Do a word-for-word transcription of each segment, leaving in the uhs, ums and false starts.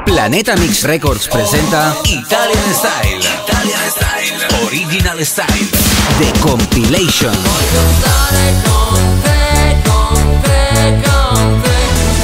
Planeta Mix Records presenta Italian Style, Italian Style, Original Style, The Compilation. Voglio stare con te, con te, con te.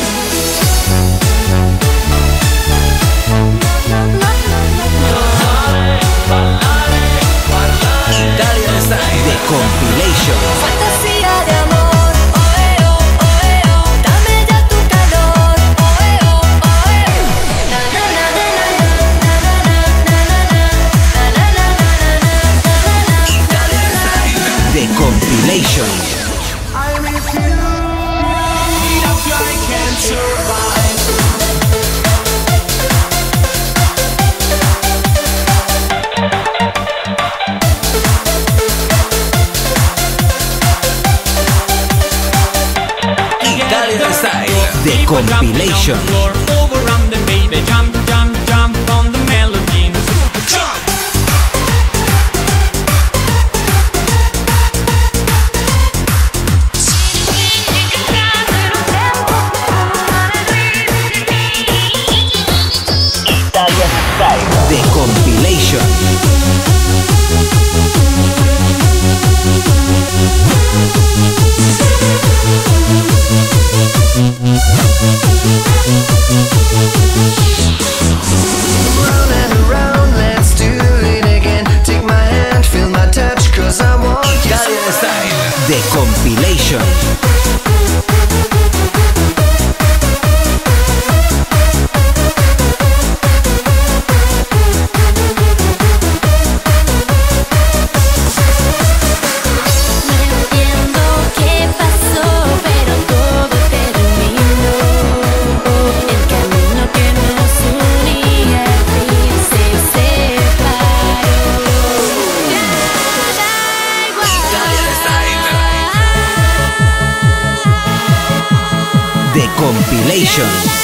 Ballare, ballare, Italian Style, The Compilation. fantasía de amor, oe, oh, oe, oh, dame ya tu calor, oe, oh, oe, oh. Na, na, na, na, na, na, na, na, na, na, na, Italian Style, The Compilation. I miss you. Without you I can't survive. Italian Style, The Compilation. Overrun the baby, jump, jump, jump on the melody. Jump! Italian Style, The Compilation. Round and around, let's do it again. Take my hand, feel my touch, cause I want you. Italian Style, The Compilation. No entiendo qué pasó, pero todo terminó. El camino que nos unía al fin se separó. Ya da igual. Italian Style, The Compilation.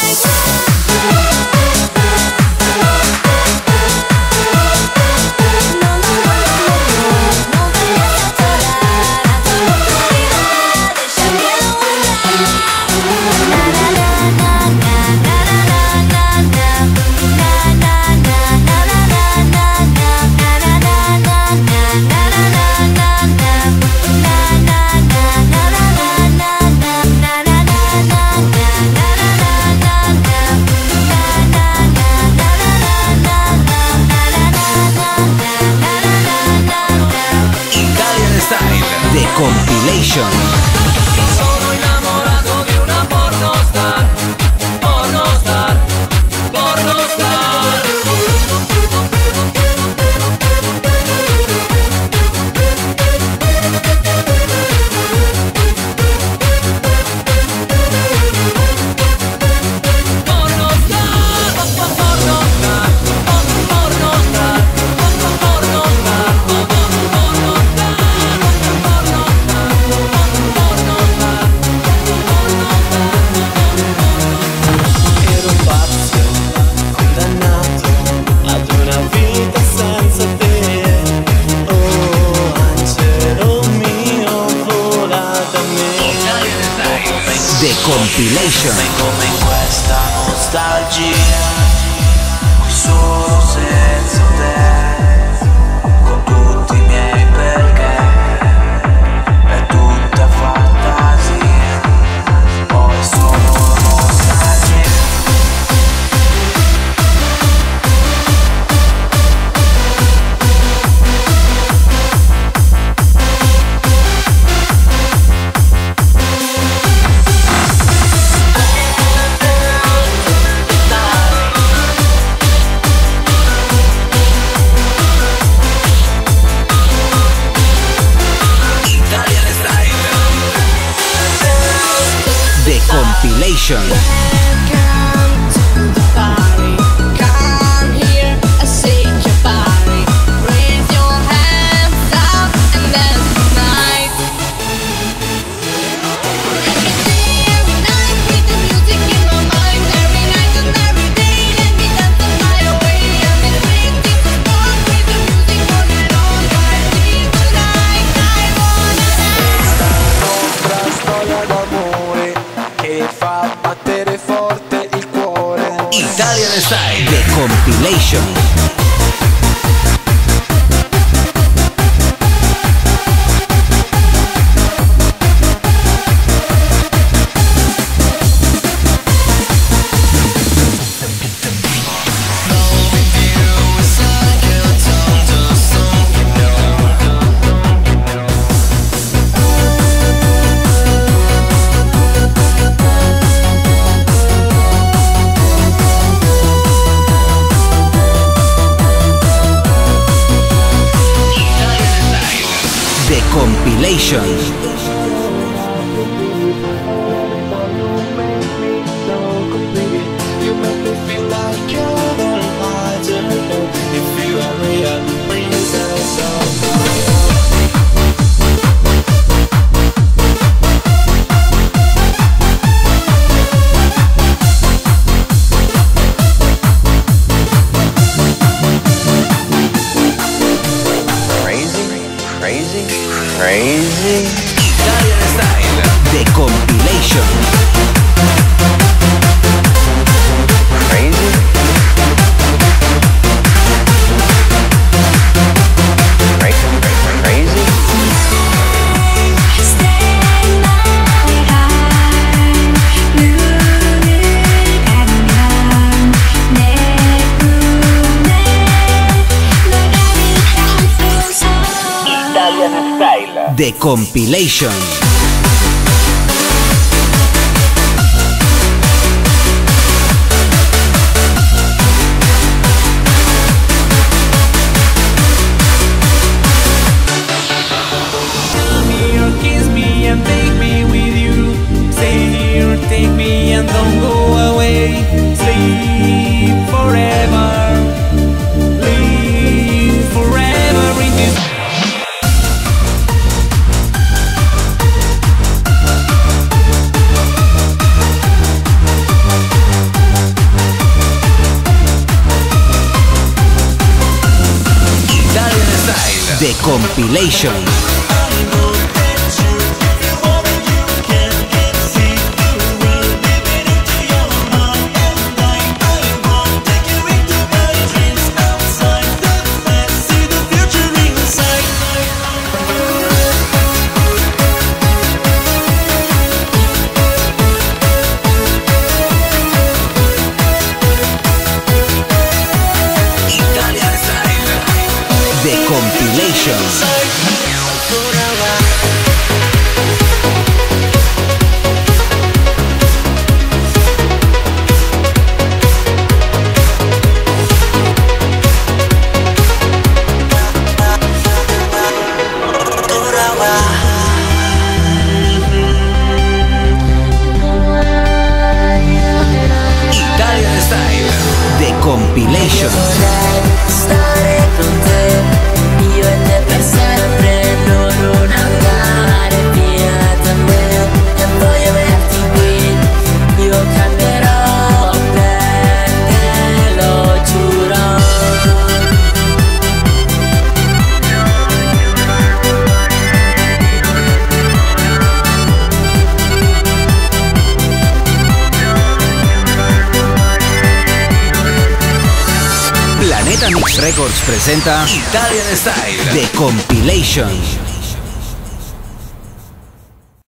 No, no, no, no, no vayas a llorar, a tu oscuridad, déjame ahogar. Na, na, na, na, na, na, na, na, na, na, na, na, na, na, na, na, na, na, na. Italian Style, The Compilation. Sono innamorato di una pornostar, pornostar, pornostar. Pornostar, pornostar, pornostar, Ero pazzo, condannato ad una vita senza te. Oh, angelo mio, vola da me. The Compilation. Come in questa nostalgia, qui solo senza te, con tutti i miei perché, è tutta fantasia, poi solo nostalgia. Italian Style, The Compilation. Welcome to the party. Come here, I shake your body. Raise your hands up and dance tonight. Every day, every night, with the music in my mind. Every night and every day, let me dance on my way. I'm in big deep spot with the music on and on. Party tonight, I wanna dance. Nostra storia d'amore che fa battere Italian Style The Compilation. The Compilation. Crazy, crazy. Italian Style The Compilation. Crazy. Cra- Crazy. Italian Style The Compilation. Come here, kiss me and take me with you. Stay here, take me and don't go away. Sleep forever, live forever in this. Italian Style The Compilation. Italian Style The Compilation. Italian Style The Compilation. Stare con te, io e te per sempre, no, non andare via da me, e voglio averti qui, io cambierò per te, lo giuro. Planeta Mix Records presenta Italian Style The Compilation.